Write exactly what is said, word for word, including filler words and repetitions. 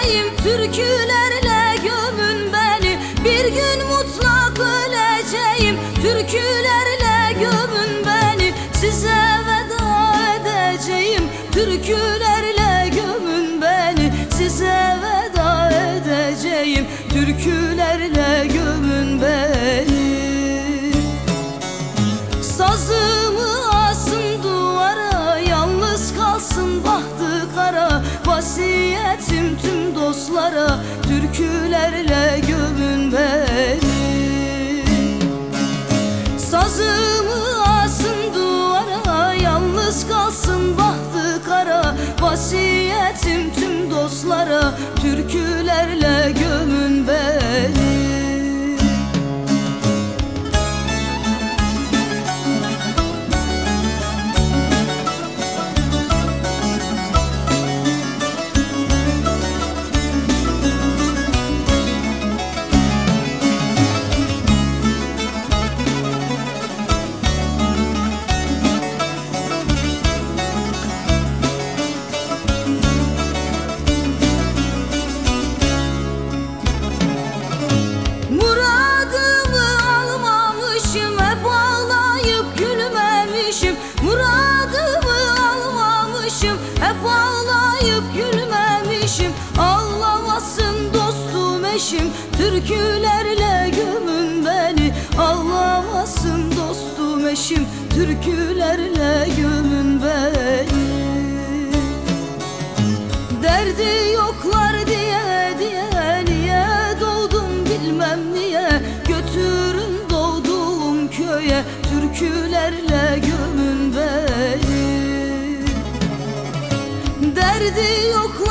öleceğim, türkülerle gömün beni. Bir gün mutlak öleceğim, türkülerle gömün beni. Size veda edeceğim, türkülerle gömün beni. Size veda edeceğim, türkülerle gömün beni. Sazımı asın duvara, yalnız kalsın bahtı kara. Vasiyetim tüm dostlara, türkülerle gömün beni. Sazımı asın duvara, yalnız kalsın bahtı kara. Vasiyetim tüm dostlara, türkülerle gömün beni. Hep ağlayıp gülmemişim, ağlamasın dostum eşim. Türkülerle gömün beni, ağlamasın dostum eşim. Türkülerle gömün beni. Derdi yoklar diye diye, niye doğdum bilmem niye. Götürün doğduğum köye, türkülerle gömün beni. Derdi yok